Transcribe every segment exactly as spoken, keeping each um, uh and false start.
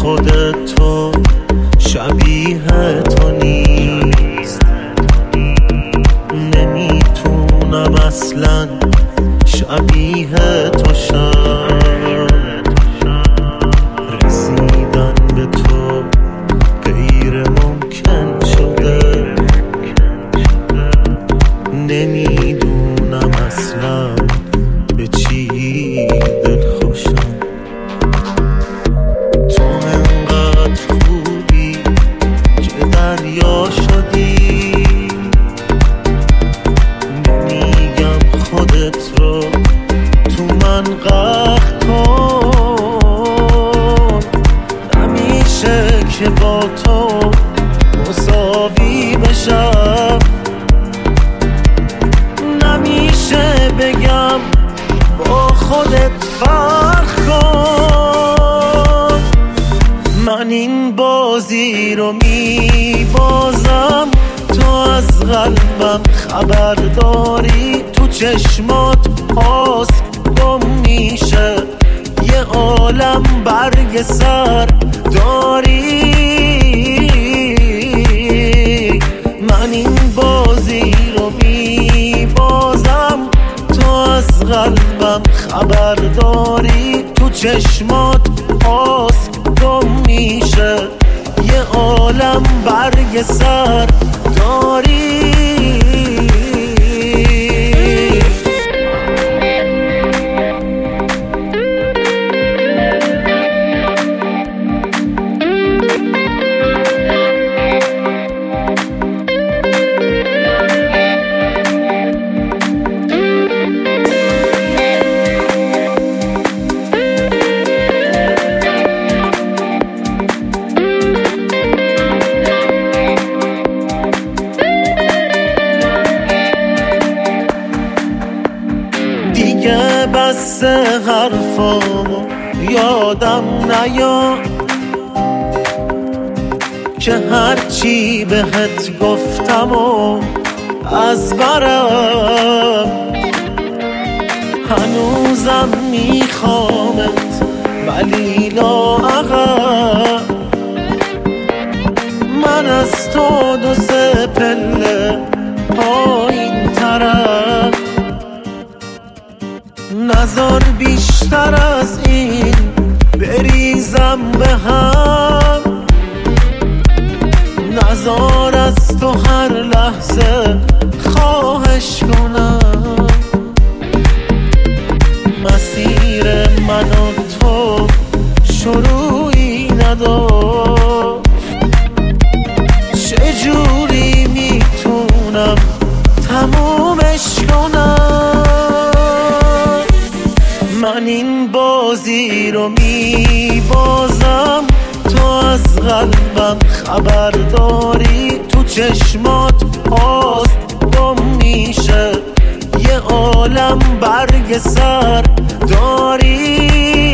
خودت تو شبیه تو نیست. نمیتونم اصلا شبیه تو شم. رسیدن به تو غیر ممکن شده. نمیدونم اصلا به چی دل خوشم. تو انقدر خوبی که دریا شدی. نمیگم خودت رو تو من غرق کن. نمیشه که با تو مساوی بشم. نمیشه بگم با خودت فرق کن. من این بازی رو میبازم، تو از قلبم خبر داری. تو چشمات هاست گم میشه یه عالم برگ سر داری. من این بازی رو میبازم، تو از قلبم خبر داری. تو چشمات هاست گم میشه یه عالم برگ سر داری. دیگه بس حرفامو یادم نیا که هرچی بهت گفتم و از برم. هنوزم میخوامت ولی لااقل. من از تو دو سه پله پایین ترم. نذار بیشتر از این بریزم به هم. نذار از تو هر لحظه خواهش کنم. مسیر من و تو شروعی نداشت. چجوری میتونم تمومش کنم؟ من این بازی رو میبازم، تو از قلبم خبر داری. تو چشمات هاست گم میشه یه عالم برگ سر داری.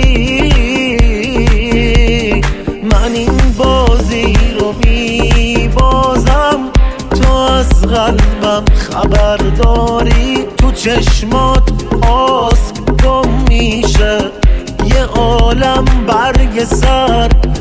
من این بازی رو میبازم، تو از قلبم خبر داری. تو چشمات هاست گم میشه یه عالم برگ سر